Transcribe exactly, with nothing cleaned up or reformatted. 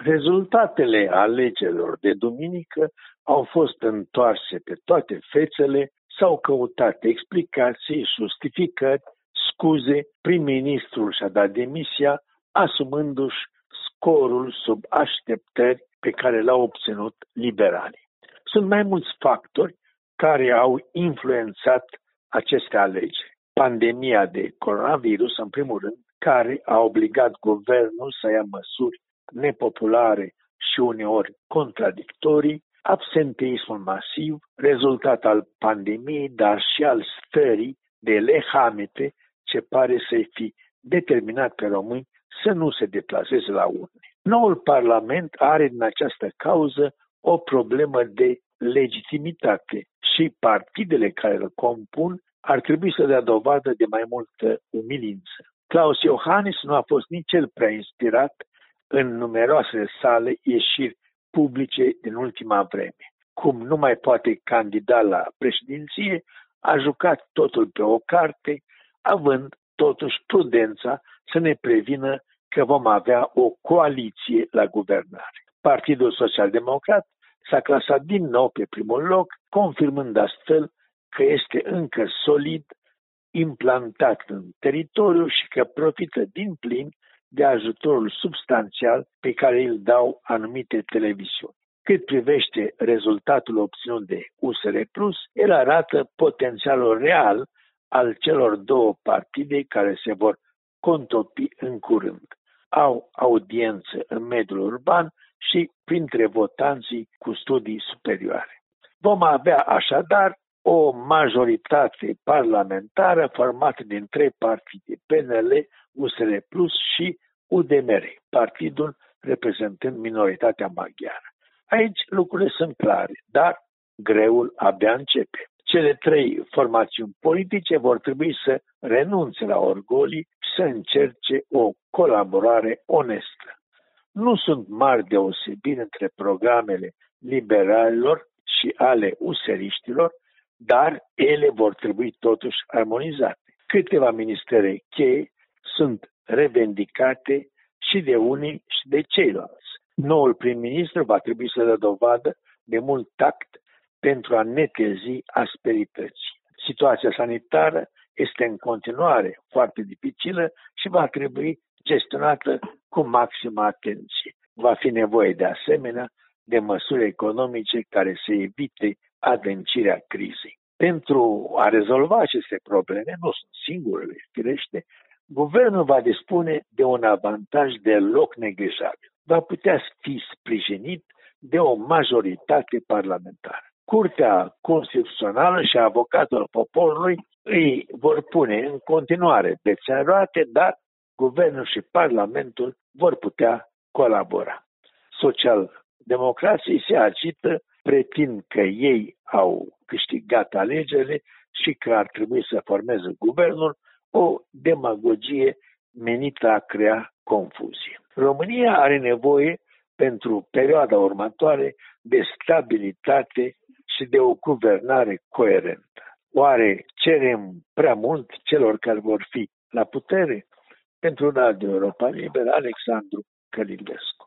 Rezultatele alegerilor de duminică au fost întoarse pe toate fețele, s-au căutat explicații, justificări, scuze, prim-ministrul și-a dat demisia, asumându-și scorul sub așteptări pe care l-au obținut liberalii. Sunt mai mulți factori care au influențat aceste alegeri. Pandemia de coronavirus, în primul rând, care a obligat guvernul să ia măsuri nepopulare și uneori contradictorii, absenteismul masiv, rezultat al pandemiei, dar și al stării de lehamete ce pare să fi determinat pe români să nu se deplaseze la urne. Noul Parlament are din această cauză o problemă de legitimitate și partidele care îl compun ar trebui să dea dovadă de mai multă umilință. Klaus Iohannis nu a fost nici cel prea inspirat în numeroasele sale ieșiri publice din ultima vreme. Cum nu mai poate candida la președinție, a jucat totul pe o carte, având totuși prudența să ne prevină că vom avea o coaliție la guvernare. Partidul Social-Democrat s-a clasat din nou pe primul loc, confirmând astfel că este încă solid implantat în teritoriu și că profită din plin de ajutorul substanțial pe care îl dau anumite televiziuni. Cât privește rezultatul obținut de U S R plus, el arată potențialul real al celor două partide care se vor contopi în curând. Au audiență în mediul urban și printre votanții cu studii superioare. Vom avea așadar o majoritate parlamentară formată din trei partide, P N L, U S R plus și U D M R, partidul reprezentând minoritatea maghiară. Aici lucrurile sunt clare, dar greul abia începe. Cele trei formațiuni politice vor trebui să renunțe la orgolii și să încerce o colaborare onestă. Nu sunt mari deosebiri între programele liberalilor și ale useriștilor, dar ele vor trebui totuși armonizate. Câteva ministere cheie sunt revendicate și de unii și de ceilalți. Noul prim-ministru va trebui să dea dovadă de mult tact pentru a netezi asperității. Situația sanitară este în continuare foarte dificilă și va trebui gestionată cu maximă atenție. Va fi nevoie de asemenea de măsuri economice care să evite adâncirea crizei. Pentru a rezolva aceste probleme, nu sunt singurele, firește, guvernul va dispune de un avantaj deloc neglijabil. Va putea fi sprijinit de o majoritate parlamentară. Curtea Constituțională și avocatul poporului îi vor pune în continuare bețe în roate, dar guvernul și parlamentul vor putea colabora. Social-democrații se agită, pretind că ei au câștigat alegerile și că ar trebui să formeze guvernul, o demagogie menită a crea confuzie. România are nevoie pentru perioada următoare de stabilitate și de o guvernare coerentă. Oare cerem prea mult celor care vor fi la putere? Pentru Radio Europa Liberă, Alexandru Călindescu.